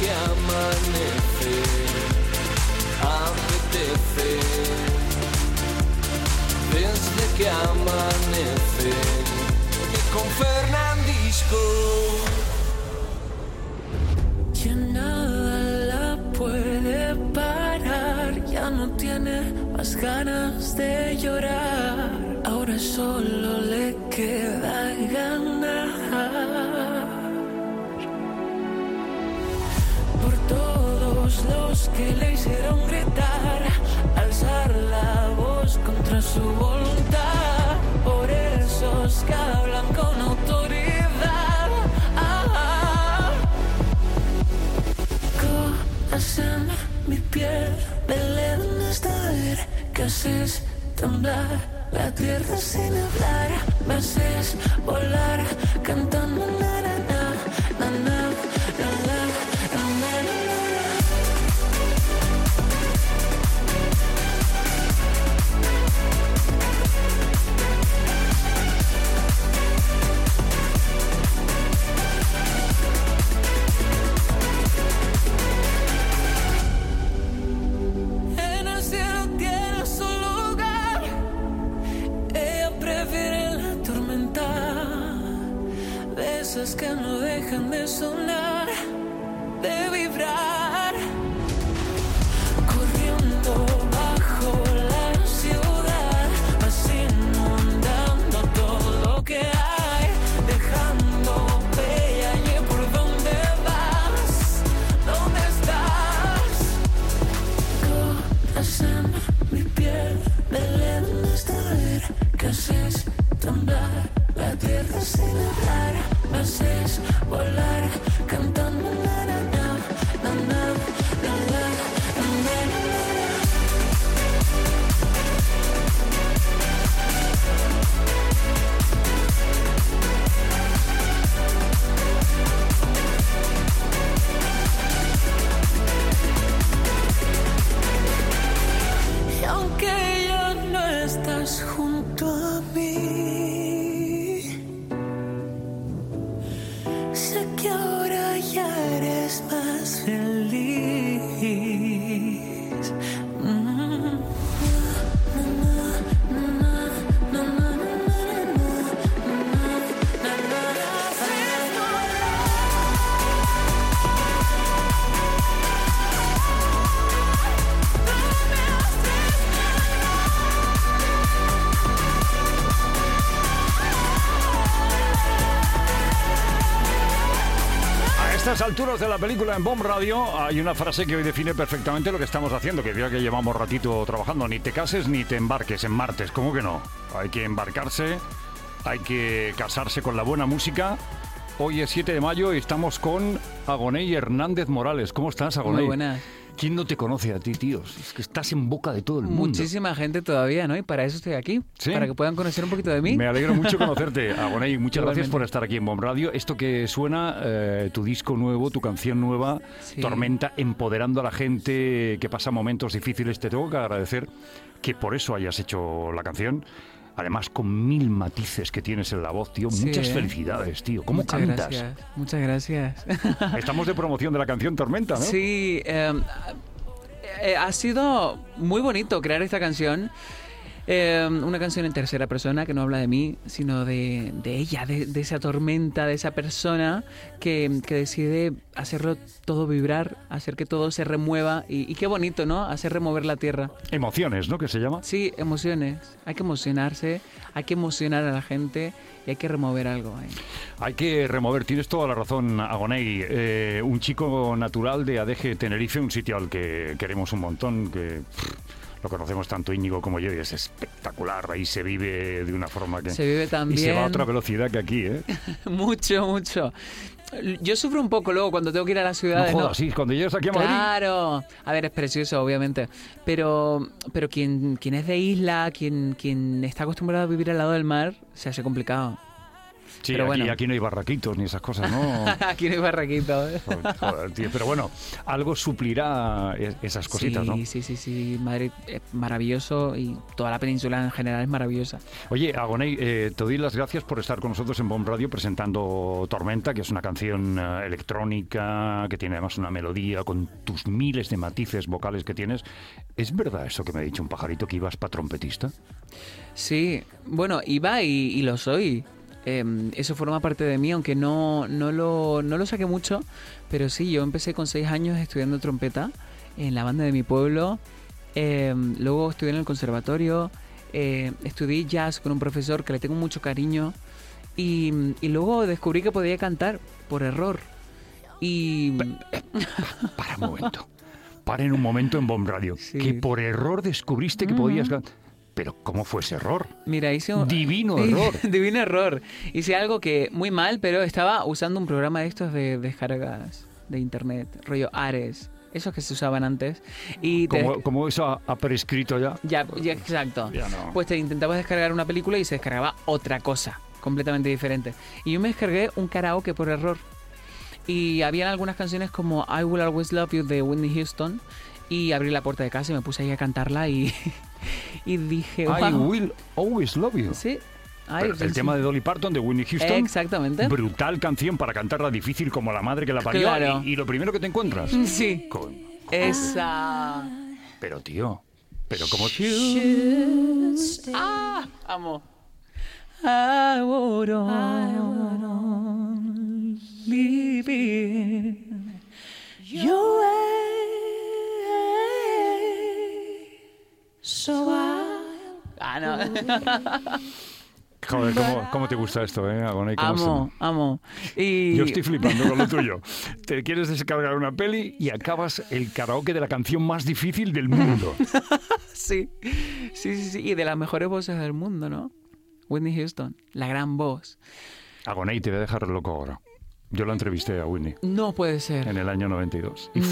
que amanece, apetece, desde que amanece, y con Fernandisco. Ya nada la puede parar, ya no tiene más ganas de llorar, ahora solo le queda ganar. Por todos los que le hicieron gritar, alzar la voz contra su voluntad, por esos que hablan con autoridad. Corazón, mi piel, Belén hasta ver que haces temblar la tierra sin hablar, me haces volar cantando na na na na na na na na na. Que no dejan de sonar, de vibrar, corriendo bajo la ciudad, vas inundando todo lo que hay, dejando huella y por dónde vas, dónde estás. Corazón, mi piel, Belén hasta ver que haces temblar la tierra sin hablar, me haces volar cantando na na na na na na na y aunque ya no estás junto a mí, que ahora ya eres más feliz. A estas alturas de la película en Bomb Radio hay una frase que hoy define perfectamente lo que estamos haciendo, que ya que llevamos ratito trabajando: ni te cases ni te embarques en martes. ¿Cómo que no? Hay que embarcarse, hay que casarse con la buena música. Hoy es 7 de mayo y estamos con Agoney Hernández Morales. ¿Cómo estás, Agoney? Muy buenas. ¿Quién no te conoce a ti, tío? Es que estás en boca de todo el mundo. Muchísima gente todavía, ¿no? Y para eso estoy aquí. ¿Sí? Para que puedan conocer un poquito de mí. Me alegro mucho conocerte, Agoney. Muchas Igualmente. gracias por estar aquí en Bomb Radio. Esto que suena, tu disco nuevo, tu canción nueva, Sí. Tormenta, empoderando a la gente que pasa momentos difíciles. Te tengo que agradecer que por eso hayas hecho la canción. Además, con 1000 matices que tienes en la voz, tío. Sí, Muchas felicidades, tío. ¿Cómo Muchas cantas? Gracias. Muchas gracias. Estamos de promoción de la canción Tormenta, ¿no? Sí, ha sido muy bonito crear esta canción. Una canción en tercera persona que no habla de mí, sino de ella, de esa tormenta, de esa persona que decide hacerlo todo vibrar, hacer que todo se remueva. Y qué bonito, ¿no? Hacer remover la tierra. Emociones, ¿no? Que se llama. Sí, emociones. Hay que emocionarse, hay que emocionar a la gente y hay que remover algo ahí. Hay que remover, tienes toda la razón, Agoney. Un chico natural de Adeje, Tenerife, un sitio al que queremos un montón, que lo conocemos tanto Íñigo como yo y es espectacular. Ahí se vive de una forma que... Se vive tan y bien. se va a otra velocidad que aquí, ¿eh? Mucho, mucho. Yo sufro un poco luego cuando tengo que ir a la ciudad. No jodas, sí, cuando llegas aquí a Madrid... Claro. A ver, es precioso, obviamente. Pero quien es de isla, quien está acostumbrado a vivir al lado del mar, se hace complicado. Sí, Pero bueno, aquí no hay barraquitos ni esas cosas, ¿no? aquí no hay barraquito. Joder, tío. Pero bueno, algo suplirá esas cositas, sí, ¿no? Sí. Madrid es maravilloso y toda la península en general es maravillosa. Oye, Agoney, te doy las gracias por estar con nosotros en Bomb Radio presentando Tormenta, que es una canción electrónica, que tiene además una melodía con tus miles de matices vocales que tienes. ¿Es verdad eso que me ha dicho un pajarito, que ibas para trompetista? Sí, bueno, iba y lo soy. Eso forma parte de mí, aunque no lo saqué mucho, pero sí, yo empecé con 6 años estudiando trompeta en la banda de mi pueblo, luego estudié en el conservatorio, estudié jazz con un profesor que le tengo mucho cariño y luego descubrí que podía cantar por error. Y... Para un momento. Para un momento en Bomb Radio. Sí. Que por error descubriste que podías cantar. Pero ¿cómo fue ese error? Mira, hice un... Divino error. Divino error. Hice algo que muy mal, pero estaba usando un programa de estos de descargas de internet, rollo Ares, esos que se usaban antes. Y Como eso ha prescrito ya. Ya, exacto. Ya no. Pues te intentabas descargar una película y se descargaba otra cosa, completamente diferente. Y yo me descargué un karaoke por error. Y habían algunas canciones como I Will Always Love You de Whitney Houston. Y abrí la puerta de casa y me puse ahí a cantarla y dije... I wow. Will Always Love You. Sí. Pero el tema de Dolly Parton, de Whitney Houston. Exactamente. Brutal canción para cantarla difícil como la madre que la parió. Claro. Y lo primero que te encuentras. Sí. Con... Esa... Pero tío, pero como... ¡Ah! Amo. I would only be your way. So no. Joder, ¿cómo te gusta esto, Agoney? Amo. Y... Yo estoy flipando con lo tuyo. Te quieres descargar una peli y acabas el karaoke de la canción más difícil del mundo. Sí. Y de las mejores voces del mundo, ¿no? Whitney Houston, la gran voz. Agoney, te voy a dejar loco ahora. Yo la entrevisté a Whitney. No puede ser. En el año 92. Y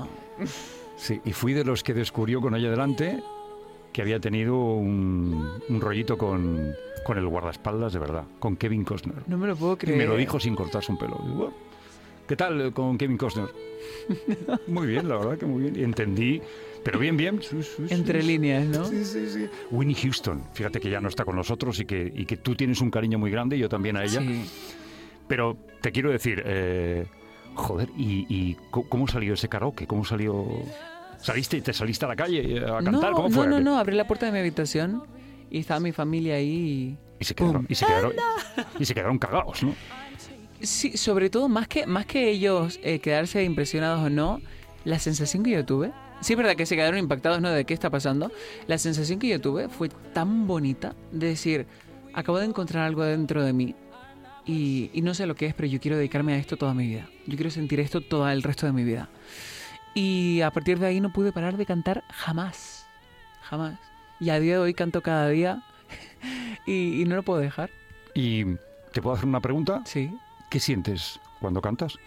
fui de los que descubrió con ella delante que había tenido un rollito con el guardaespaldas de verdad, con Kevin Costner. No me lo puedo Y creer. me lo dijo sin cortarse un pelo. Digo, ¿qué tal con Kevin Costner? Muy bien, la verdad que muy bien. Y entendí, pero bien. Entre líneas, ¿no? Sí. Whitney Houston, fíjate que ya no está con nosotros y que tú tienes un cariño muy grande y yo también a ella. Sí. Pero te quiero decir, joder, ¿y cómo salió ese karaoke? ¿Cómo salió...? ¿Te saliste a la calle a cantar? ¿Cómo fue? No, abrí la puerta de mi habitación y estaba mi familia ahí Y se quedaron cagados, ¿no? Sí, sobre todo, más que ellos quedarse impresionados o no, la sensación que yo tuve, sí es verdad que se quedaron impactados, ¿no?, de qué está pasando, la sensación que yo tuve fue tan bonita de decir, acabo de encontrar algo dentro de mí y no sé lo que es, pero yo quiero dedicarme a esto toda mi vida. Yo quiero sentir esto todo el resto de mi vida. Y a partir de ahí no pude parar de cantar jamás. Y a día de hoy canto cada día y no lo puedo dejar. ¿Y te puedo hacer una pregunta? Sí. ¿Qué sientes cuando cantas?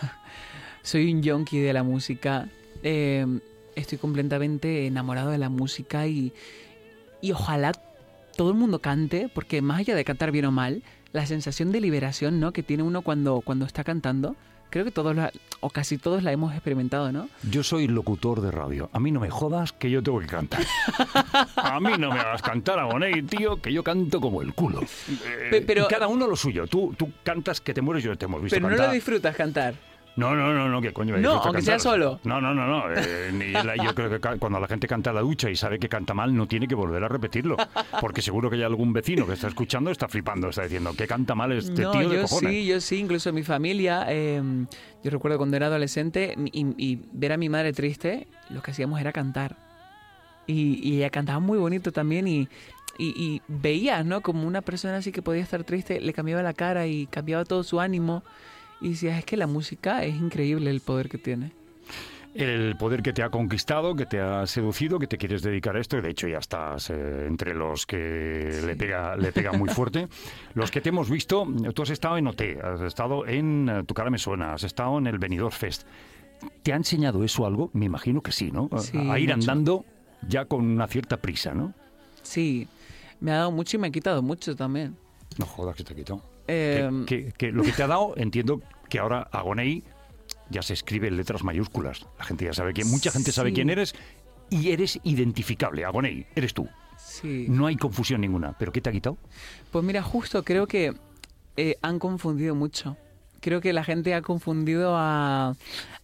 Soy un yonki de la música. Estoy completamente enamorado de la música y ojalá todo el mundo cante, porque más allá de cantar bien o mal, la sensación de liberación, ¿no?, que tiene uno cuando está cantando, creo que todos o casi todos la hemos experimentado, ¿no? Yo soy locutor de radio. A mí no me jodas que yo tengo que cantar. A mí no me hagas cantar, Agoney, tío, que yo canto como el culo. Pero cada uno lo suyo. Tú cantas que te mueres, yo te hemos visto pero cantar. no lo disfrutas cantar. No, ¿qué coño me No, disfruta aunque cantar? sea solo. No. Yo creo que cuando la gente canta a la ducha y sabe que canta mal, no tiene que volver a repetirlo. Porque seguro que hay algún vecino que está escuchando, está flipando, está diciendo que canta mal este tío de cojones. Yo sí, incluso mi familia. Yo recuerdo cuando era adolescente y ver a mi madre triste, lo que hacíamos era cantar. Y ella cantaba muy bonito también y veías, ¿no?, como una persona así que podía estar triste, le cambiaba la cara y cambiaba todo su ánimo. Y decías, es que la música es increíble el poder que tiene. El poder que te ha conquistado, que te ha seducido, que te quieres dedicar a esto, y de hecho ya estás entre los que sí. le pega muy fuerte. Los que te hemos visto, tú has estado en OT, has estado en Tu cara me suena, has estado en el Benidorm Fest. ¿Te ha enseñado eso algo? Me imagino que sí, ¿no? Sí, a ir mucho. andando ya con una cierta prisa, ¿no? Sí, me ha dado mucho y me ha quitado mucho también. No jodas que te ha quitado. Que lo que te ha dado, entiendo que ahora Agoney ya se escribe en letras mayúsculas. La gente ya sabe mucha gente sabe quién eres y eres identificable. Agoney, eres tú. Sí. No hay confusión ninguna. ¿Pero qué te ha quitado? Pues mira, justo creo que han confundido mucho. Creo que la gente ha confundido al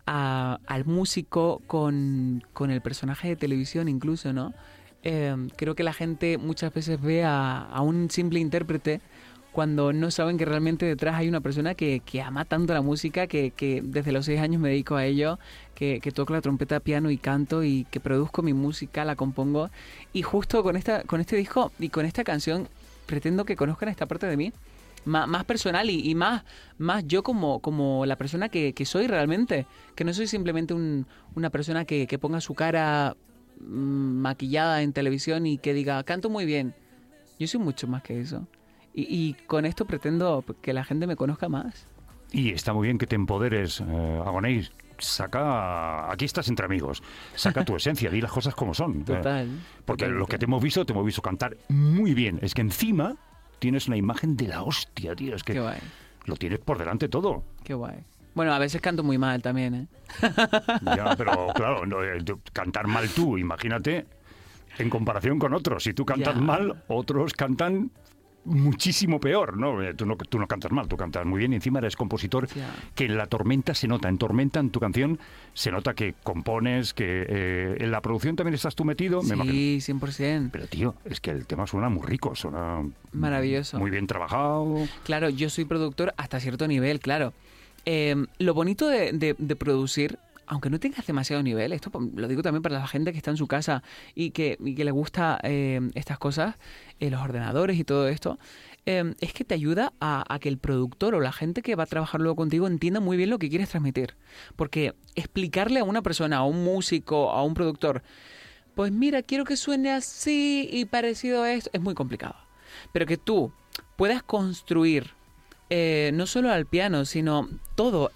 músico con el personaje de televisión incluso, ¿no? Creo que la gente muchas veces ve a un simple intérprete cuando no saben que realmente detrás hay una persona que ama tanto la música, que desde los 6 años me dedico a ello, que toco la trompeta, piano y canto y que produzco mi música, la compongo. Y justo con este disco y con esta canción pretendo que conozcan esta parte de mí, más personal y más yo como la persona que soy realmente. Que no soy simplemente una persona que ponga su cara maquillada en televisión y que diga, canto muy bien. Yo soy mucho más que eso. Y con esto pretendo que la gente me conozca más. Y está muy bien que te empoderes, Agoney. Aquí estás entre amigos. Saca tu esencia, di las cosas como son. Total. Porque totalmente. lo que te hemos visto cantar muy bien. Es que encima tienes una imagen de la hostia, tío. Es que Qué guay. lo tienes por delante todo. Qué guay. Bueno, a veces canto muy mal también, ¿eh? Ya, pero claro, cantar mal tú, imagínate, en comparación con otros. Si tú cantas Ya. mal, otros cantan muchísimo peor, ¿no? Tú no cantas mal, tú cantas muy bien y encima eres compositor, Ya. que en La Tormenta se nota, en Tormenta, en tu canción, se nota que compones, que en la producción también estás tú metido, me imagino. Sí, 100%. Pero tío, es que el tema suena muy rico, suena Maravilloso. muy bien trabajado. Claro, yo soy productor hasta cierto nivel, claro. Lo bonito de producir, aunque no tengas demasiado nivel, esto lo digo también para la gente que está en su casa y que le gusta estas cosas, los ordenadores y todo esto, es que te ayuda a que el productor o la gente que va a trabajar luego contigo entienda muy bien lo que quieres transmitir. Porque explicarle a una persona, a un músico, a un productor, pues mira, quiero que suene así y parecido a esto, es muy complicado. Pero que tú puedas construir no solo al piano, sino todo,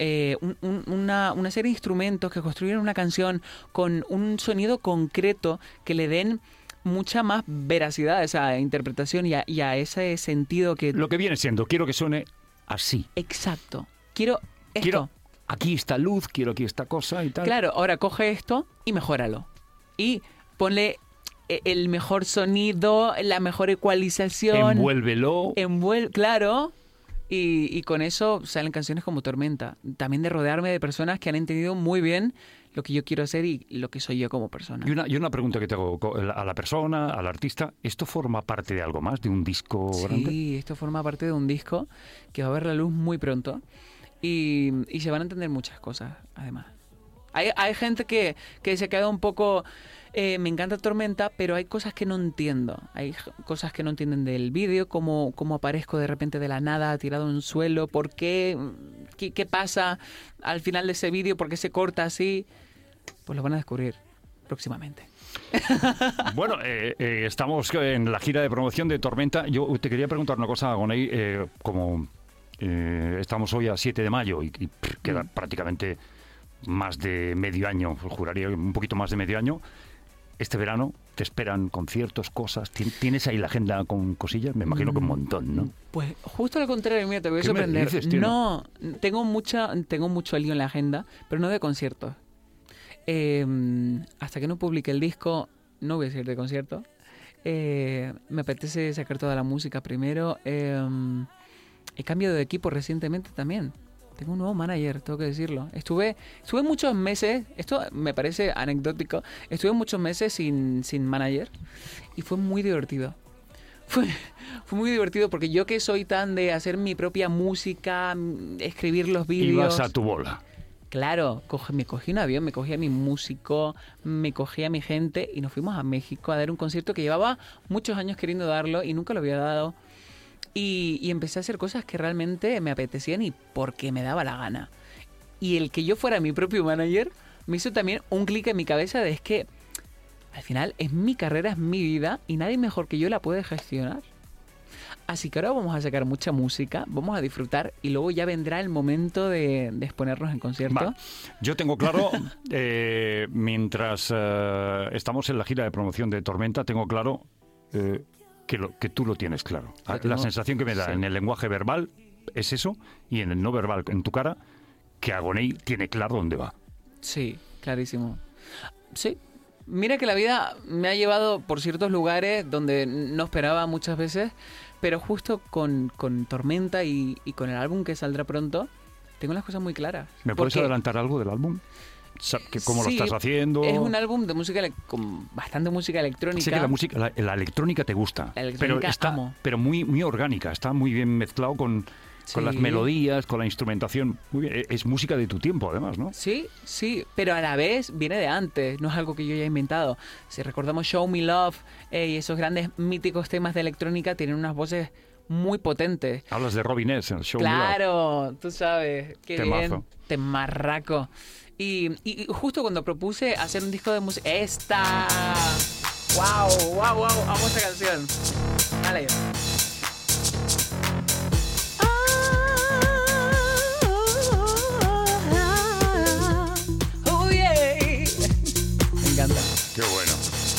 una serie de instrumentos que construyen una canción con un sonido concreto que le den mucha más veracidad a esa interpretación y a ese sentido que... Lo que viene siendo, quiero que suene así. Exacto. Quiero esto. Quiero aquí esta luz, quiero aquí esta cosa y tal. Claro, ahora coge esto y mejóralo. Y ponle el mejor sonido, la mejor ecualización. Envuélvelo. Claro. Y con eso salen canciones como Tormenta. También de rodearme de personas que han entendido muy bien lo que yo quiero hacer y lo que soy yo como persona. Y una pregunta que te hago a la persona, al artista. ¿Esto forma parte de algo más? ¿De un disco grande? Sí, esto forma parte de un disco que va a ver la luz muy pronto. Y se van a entender muchas cosas, además. Hay gente que se queda un poco... me encanta Tormenta, pero hay cosas que no entiendo. Hay cosas que no entienden del vídeo, cómo aparezco de repente de la nada, tirado en un suelo, por qué pasa al final de ese vídeo, por qué se corta así. Pues lo van a descubrir próximamente. Bueno, estamos en la gira de promoción de Tormenta. Yo te quería preguntar una cosa, Agoney, como estamos hoy a 7 de mayo y queda prácticamente más de medio año, juraría un poquito más de medio año. Este verano te esperan conciertos, cosas. ¿Tienes ahí la agenda con cosillas? Me imagino que un montón, ¿no? Pues justo al contrario, mira, te voy a ¿Qué me sorprender. dices, tío? No, tengo mucho lío en la agenda, pero no de conciertos. Hasta que no publique el disco, no voy a ir de concierto. Me apetece sacar toda la música primero. He cambiado de equipo recientemente también. Tengo un nuevo manager, tengo que decirlo. Estuve muchos meses, esto me parece anecdótico, estuve muchos meses sin manager y fue muy divertido. Fue muy divertido porque yo que soy tan de hacer mi propia música, escribir los vídeos... Ibas a tu bola. Claro, me cogí un avión, me cogí a mi músico, me cogí a mi gente y nos fuimos a México a dar un concierto que llevaba muchos años queriendo darlo y nunca lo había dado. Y empecé a hacer cosas que realmente me apetecían y porque me daba la gana. Y el que yo fuera mi propio manager me hizo también un clic en mi cabeza de es que al final es mi carrera, es mi vida y nadie mejor que yo la puede gestionar. Así que ahora vamos a sacar mucha música, vamos a disfrutar y luego ya vendrá el momento de exponernos en concierto. Va. Yo tengo claro, mientras estamos en la gira de promoción de Tormenta, tengo claro... que tú lo tienes claro. La sensación que me da en el lenguaje verbal es eso, y en el no verbal, en tu cara, que Agoney tiene claro dónde va. Sí, clarísimo. Sí. Mira que la vida me ha llevado por ciertos lugares donde no esperaba muchas veces, pero justo con Tormenta y con el álbum que saldrá pronto, tengo las cosas muy claras. ¿Me puedes Porque adelantar algo del álbum? ¿Cómo sí, lo estás haciendo? Es un álbum de música con bastante música electrónica. Sé que la música, la electrónica te gusta, La electrónica amo. pero muy, muy orgánica, está muy bien mezclado con las melodías, con la instrumentación. Muy bien. Es música de tu tiempo, además, ¿no? Sí, sí, pero a la vez viene de antes, no es algo que yo haya inventado. Si recordamos Show Me Love y esos grandes míticos temas de electrónica, tienen unas voces muy potentes. Hablas de Robin S., el Show Me Love. Claro, tú sabes, qué Temazo. bien, temarraco. Y justo cuando propuse hacer un disco de música... ¡Esta! ¡Wow, wow, wow! Amo esta canción. Dale. Oh, yeah. Me encanta. Qué bueno.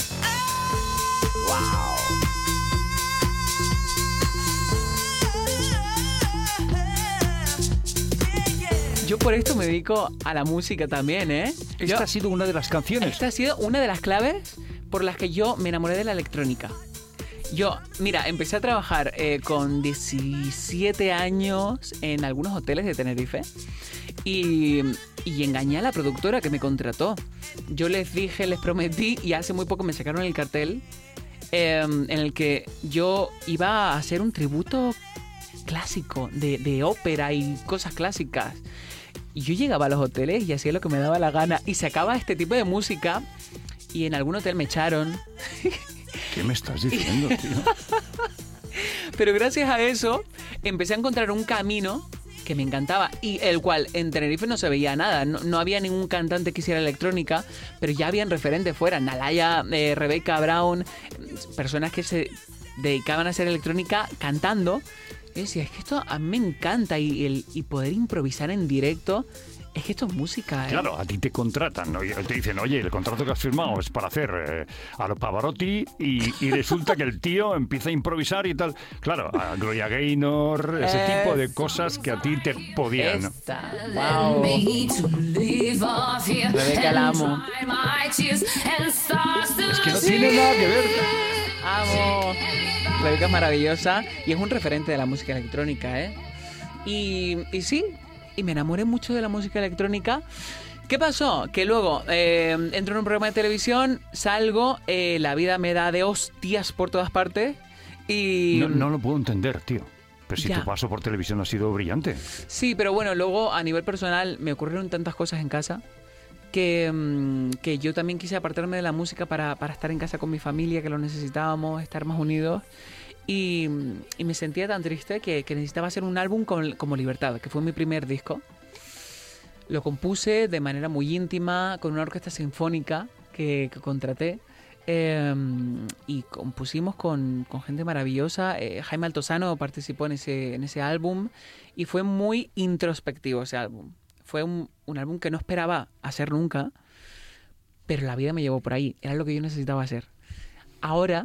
Yo por esto me dedico a la música también, ¿eh? Esta ha sido una de las canciones. Esta ha sido una de las claves por las que yo me enamoré de la electrónica. Yo, mira, empecé a trabajar con 17 años en algunos hoteles de Tenerife y engañé a la productora que me contrató. Yo les dije, les prometí y hace muy poco me sacaron el cartel en el que yo iba a hacer un tributo clásico de ópera y cosas clásicas. Y yo llegaba a los hoteles y hacía lo que me daba la gana y sacaba este tipo de música y en algún hotel me echaron. ¿Qué me estás diciendo, tío? Pero gracias a eso empecé a encontrar un camino que me encantaba y el cual en Tenerife no se veía nada. No había ningún cantante que hiciera electrónica, pero ya habían referentes fuera. Nalaya, Rebecca Brown, personas que se dedicaban a hacer electrónica cantando. Y decía, es que esto a mí me encanta y poder improvisar en directo, es que esto es música, ¿eh? Claro, a ti te contratan, ¿no? Y te dicen, oye, el contrato que has firmado es para hacer a lo Pavarotti y resulta que el tío empieza a improvisar y tal. Claro, a Gloria Gaynor, ese tipo de cosas que a ti te podían, ¿no? Esta, wow. Rebeca la amo. Es que no tiene nada que ver. Amo. Rebeca es maravillosa y es un referente de la música electrónica, ¿eh? Y sí, y me enamoré mucho de la música electrónica. ¿Qué pasó? Que luego entro en un programa de televisión, salgo, la vida me da de hostias por todas partes y... No lo puedo entender, tío. Pero si Ya. tu paso por televisión ha sido brillante. Sí, pero bueno, luego a nivel personal me ocurrieron tantas cosas en casa que yo también quise apartarme de la música para estar en casa con mi familia, que lo necesitábamos, estar más unidos. Y me sentía tan triste que necesitaba hacer un álbum como Libertad, que fue mi primer disco. Lo compuse de manera muy íntima, con una orquesta sinfónica que contraté. Y compusimos con gente maravillosa. Jaime Altozano participó en ese álbum y fue muy introspectivo ese álbum. Fue un álbum que no esperaba hacer nunca, pero la vida me llevó por ahí. Era lo que yo necesitaba hacer. Ahora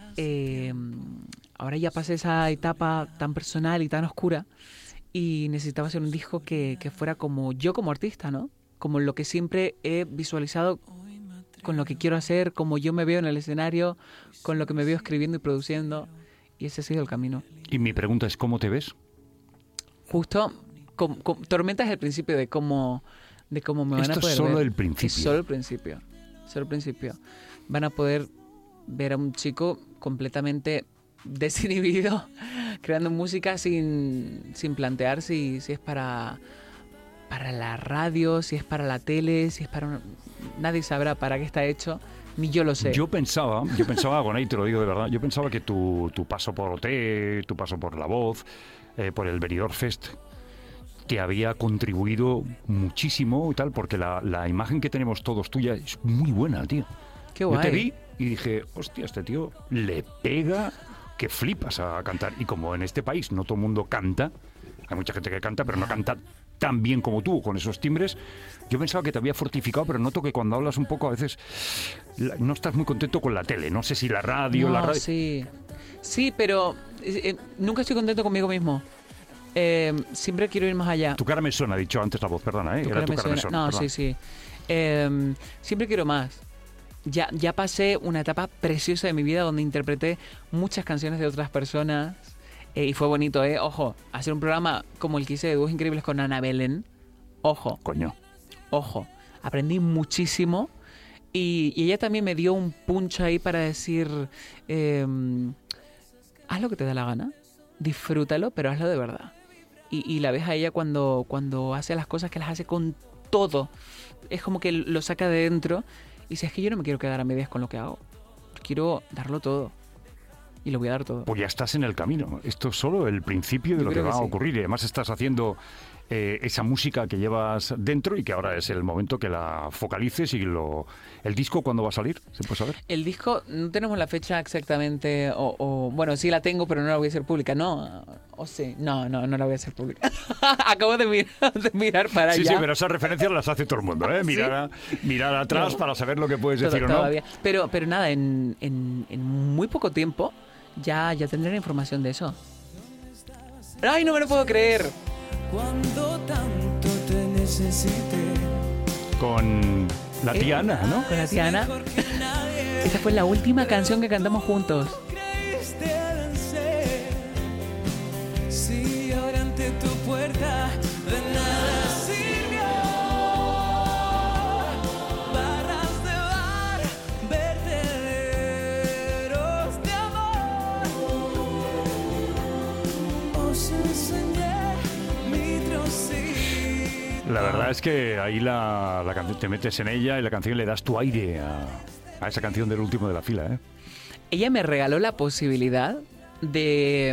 ya pasé esa etapa tan personal y tan oscura y necesitaba hacer un disco que fuera como yo como artista, ¿no? Como lo que siempre he visualizado, con lo que quiero hacer, como yo me veo en el escenario, con lo que me veo escribiendo y produciendo. Y ese ha sido el camino. Y mi pregunta es, ¿cómo te ves? Justo, Tormenta es el principio de cómo me van Esto a poder es solo ver. el principio. Es solo el principio. Solo el principio. Van a poder ver a un chico completamente desinhibido, creando música sin plantear si es para la radio, si es para la tele, si es para... Nadie sabrá para qué está hecho, ni yo lo sé. Yo pensaba, Agoney, te lo digo de verdad, yo pensaba que tu paso por OT, tu paso por La Voz, por el Benidorm Fest, te había contribuido muchísimo y tal, porque la imagen que tenemos todos tuya es muy buena, tío. Qué guay. Yo te vi y dije, hostia, este tío le pega que flipas a cantar. Y como en este país no todo el mundo canta, hay mucha gente que canta, pero no canta tan bien como tú, con esos timbres, yo pensaba que te había fortificado, pero noto que cuando hablas un poco a veces no estás muy contento con la tele. No sé si la radio... Sí, pero nunca estoy contento conmigo mismo. siempre quiero ir más allá. Tu cara me suena, ha dicho antes la voz, perdona, ¿eh? Tu Era cara tu me cara me suena. suena. No, perdón. sí. Siempre quiero más. Ya pasé una etapa preciosa de mi vida donde interpreté muchas canciones de otras personas y fue bonito, ¿eh? Ojo, hacer un programa como el que hice de Dúos Increíbles con Ana Belén. Ojo, Coño. aprendí muchísimo y ella también me dio un punch ahí para decir, haz lo que te da la gana, disfrútalo, pero hazlo de verdad. Y la ves a ella cuando hace las cosas que las hace con todo. Es como que lo saca de dentro y dice, es que yo no me quiero quedar a medias con lo que hago. Quiero darlo todo. Y lo voy a dar todo. Pues ya estás en el camino. Esto es solo el principio de Yo lo que creo va que a sí. ocurrir. Y además estás haciendo esa música que llevas dentro y que ahora es el momento que la focalices y ¿El disco cuándo va a salir? ¿Se puede saber? El disco, no tenemos la fecha exactamente, bueno, sí la tengo, pero no la voy a hacer pública, ¿no? O sí, no la voy a hacer pública. Acabo de mirar para Sí, allá. sí, pero esas referencias las hace todo el mundo, ¿eh? Mirar atrás para saber lo que puedes decir o no. Todavía. Pero nada, en muy poco tiempo ya tendré la información de eso. ¡Ay, no me lo puedo creer! Cuando tanto te necesité. Con la tía Ana, ¿no? Con la tía Ana. Esa fue la última canción que cantamos juntos. Creíste vencer. Si ahora ante tu puerta de nada sirvió. Barras de bar, vertederos de amor. Os enseñé mi trocito. La verdad es que ahí la canción te metes en ella y la canción le das tu aire a esa canción del último de la fila, ¿eh? Ella me regaló la posibilidad de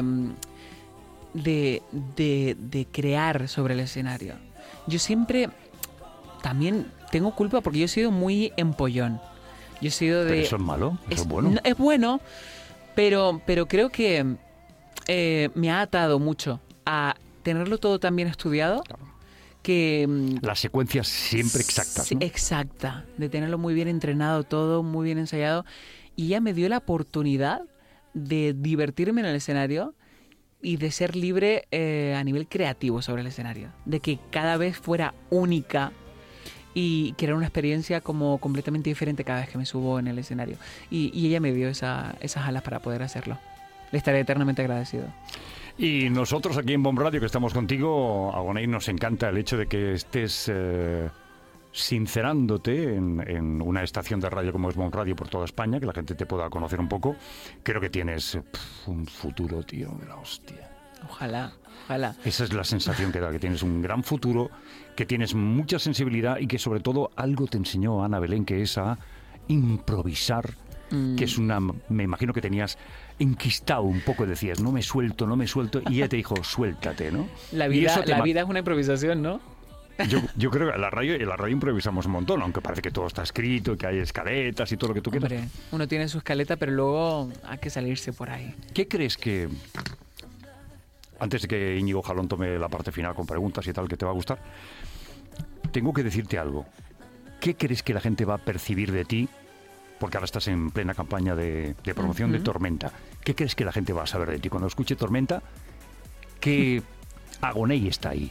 crear sobre el escenario. Yo siempre también tengo culpa porque yo he sido muy empollón. Yo he sido de... ¿Pero eso es malo? ¿Eso es bueno? no, es bueno, pero creo que me ha atado mucho a tenerlo todo tan bien estudiado que... Las secuencias siempre exactas, Sí, ¿no? exacta, de tenerlo muy bien entrenado todo, muy bien ensayado. Y ella me dio la oportunidad de divertirme en el escenario y de ser libre a nivel creativo sobre el escenario. De que cada vez fuera única y que era una experiencia como completamente diferente cada vez que me subo en el escenario. Y ella me dio esas alas para poder hacerlo. Le estaré eternamente agradecido. Y nosotros aquí en Bomb Radio, que estamos contigo, Agoney, nos encanta el hecho de que estés sincerándote en una estación de radio como es Bomb Radio por toda España, que la gente te pueda conocer un poco. Creo que tienes un futuro, tío, de la hostia. Ojalá. Esa es la sensación que da, que tienes un gran futuro, que tienes mucha sensibilidad y que sobre todo algo te enseñó Ana Belén, que es a improvisar, que es me imagino que tenías enquistado un poco, decías, no me suelto, y ella te dijo, suéltate, ¿no? La Y eso te vida es una improvisación, ¿no? Yo creo que en la radio improvisamos un montón, aunque parece que todo está escrito y que hay escaletas y todo lo que tú quieras. Hombre, uno tiene su escaleta, pero luego hay que salirse por ahí. ¿Qué crees que, antes de que Íñigo Jalón tome la parte final con preguntas y tal, que te va a gustar, tengo que decirte algo? ¿Qué crees que la gente va a percibir de ti? Porque ahora estás en plena campaña de promoción de Tormenta. ¿Qué crees que la gente va a saber de ti? Cuando escuche Tormenta, ¿qué Agoney está ahí?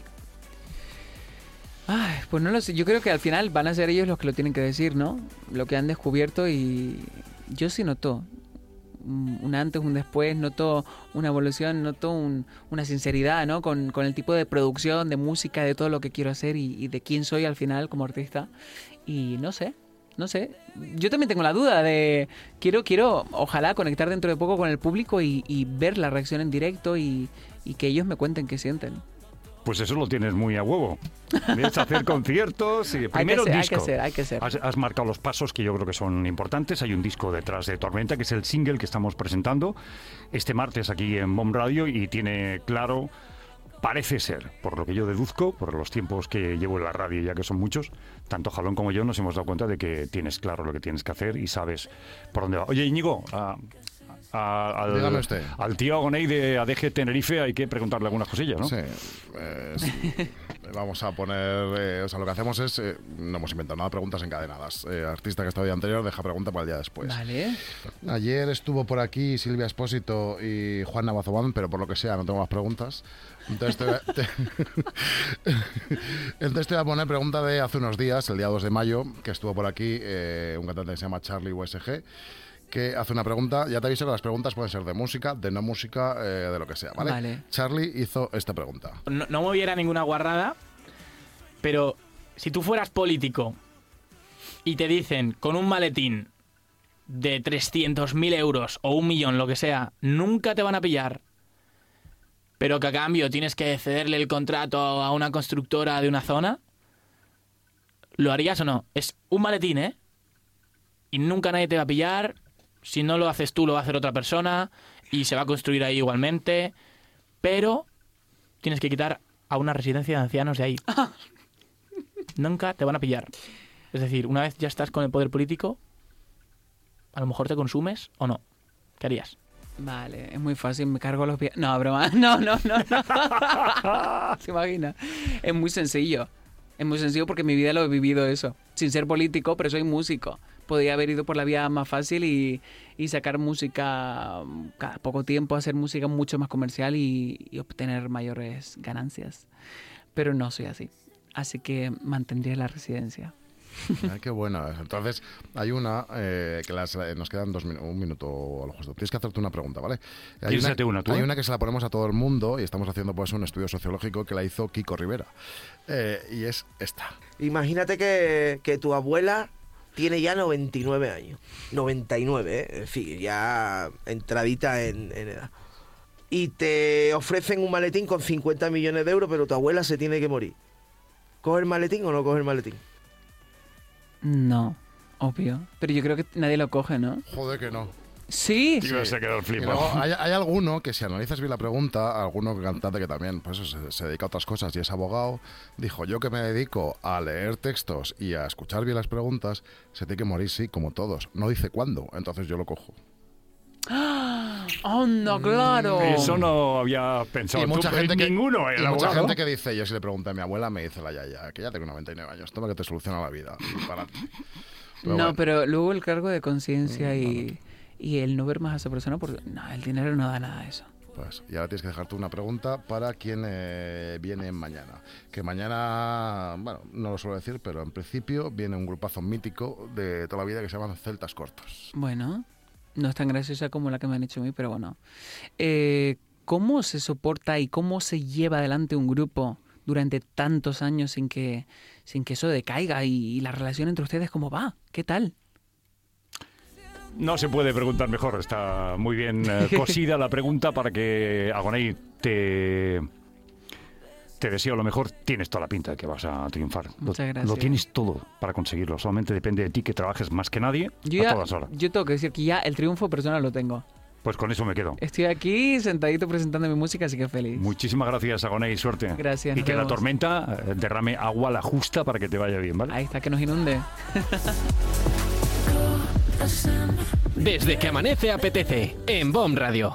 Ay, pues no lo sé. Yo creo que al final van a ser ellos los que lo tienen que decir, ¿no? Lo que han descubierto y yo sí noto un antes, un después, noto una evolución, noto una sinceridad, ¿no? Con el tipo de producción, de música, de todo lo que quiero hacer y de quién soy al final como artista. Y no sé. Yo también tengo la duda de... Quiero, ojalá, conectar dentro de poco con el público y ver la reacción en directo y que ellos me cuenten qué sienten. Pues eso lo tienes muy a huevo. Debes hacer conciertos y primero disco. Hay que ser. Has marcado los pasos que yo creo que son importantes. Hay un disco detrás de Tormenta, que es el single que estamos presentando este martes aquí en Bomb Radio y tiene claro... Parece ser, por lo que yo deduzco, por los tiempos que llevo en la radio, ya que son muchos, tanto Jalón como yo nos hemos dado cuenta de que tienes claro lo que tienes que hacer y sabes por dónde va. Oye, Íñigo, Dígame usted. al tío Agoney de ADG Tenerife hay que preguntarle algunas cosillas, ¿no? Sí. Vamos a poner... o sea, lo que hacemos es... no hemos inventado nada, preguntas encadenadas. Artista que está el día anterior deja pregunta para el día después. Vale. Ayer estuvo por aquí Silvia Espósito y Juan Navazobán, pero por lo que sea no tengo más preguntas. Entonces te voy a poner pregunta de hace unos días, el día 2 de mayo, que estuvo por aquí un cantante que se llama Charlie USG, que hace una pregunta. Ya te aviso que las preguntas pueden ser de música, de no música, de lo que sea, ¿vale? Vale. Charlie hizo esta pregunta. No me hubiera ninguna guarrada, pero si tú fueras político y te dicen con un maletín de 300.000 euros o 1 millón, lo que sea, nunca te van a pillar, pero que a cambio tienes que cederle el contrato a una constructora de una zona, ¿lo harías o no? Es un maletín, ¿eh? Y nunca nadie te va a pillar. Si no lo haces tú, lo va a hacer otra persona y se va a construir ahí igualmente, pero tienes que quitar a una residencia de ancianos de ahí. Nunca te van a pillar. Es decir, una vez ya estás con el poder político, a lo mejor te consumes o no. ¿Qué harías? Vale, es muy fácil, me cargo los pies. No, broma. No. ¿Se imagina? Es muy sencillo. Es muy sencillo porque en mi vida lo he vivido eso. Sin ser político, pero soy músico. Podría haber ido por la vía más fácil y sacar música cada poco tiempo, hacer música mucho más comercial y obtener mayores ganancias. Pero no soy así. Así que mantendría la residencia. Ay, qué buena. Entonces, hay una que nos quedan 1 minuto a lo justo. Tienes que hacerte una pregunta, ¿vale? Hay una que se la ponemos a todo el mundo y estamos haciendo pues un estudio sociológico que la hizo Kiko Rivera. Y es esta. Imagínate que tu abuela tiene ya 99 años. 99, ¿eh? En fin, ya entradita en edad. Y te ofrecen un maletín con 50 millones de euros, pero tu abuela se tiene que morir. ¿Coge el maletín o no coge el maletín? No, obvio. Pero yo creo que nadie lo coge, ¿no? Joder que no. Sí. Tío, se quedó flipado. Hay alguno que, si analizas bien la pregunta, alguno cantante que también pues se dedica a otras cosas y es abogado, dijo: yo que me dedico a leer textos y a escuchar bien las preguntas, se tiene que morir, sí, como todos. No dice cuándo, entonces yo lo cojo. ¡Oh, no, claro! Eso no había pensado. Y mucha gente que dice: yo si le pregunto a mi abuela, me dice la yaya, que ya tengo 99 años, toma que te soluciona la vida. Pero luego el cargo de conciencia y el no ver más a esa persona, porque no, el dinero no da nada de eso. Pues, y ahora tienes que dejarte una pregunta para quien viene mañana. Que mañana, bueno, no lo suelo decir, pero en principio viene un grupazo mítico de toda la vida que se llaman Celtas Cortos. Bueno, no es tan graciosa como la que me han hecho a mí, pero bueno. ¿Cómo se soporta y cómo se lleva adelante un grupo durante tantos años sin que eso decaiga? Y la relación entre ustedes, ¿cómo va? ¿Qué tal? No se puede preguntar mejor. Está muy bien cosida la pregunta para que, Agoney, te deseo lo mejor. Tienes toda la pinta de que vas a triunfar. Muchas gracias. Lo tienes todo para conseguirlo. Solamente depende de ti, que trabajes más que nadie a todas horas. Yo tengo que decir que ya el triunfo personal lo tengo. Pues con eso me quedo. Estoy aquí sentadito presentando mi música, así que feliz. Muchísimas gracias, Agoney. Suerte. Gracias. Y que la tormenta derrame agua la justa para que te vaya bien, ¿vale? Ahí está, que nos inunde. Desde que amanece apetece, en BOM Radio.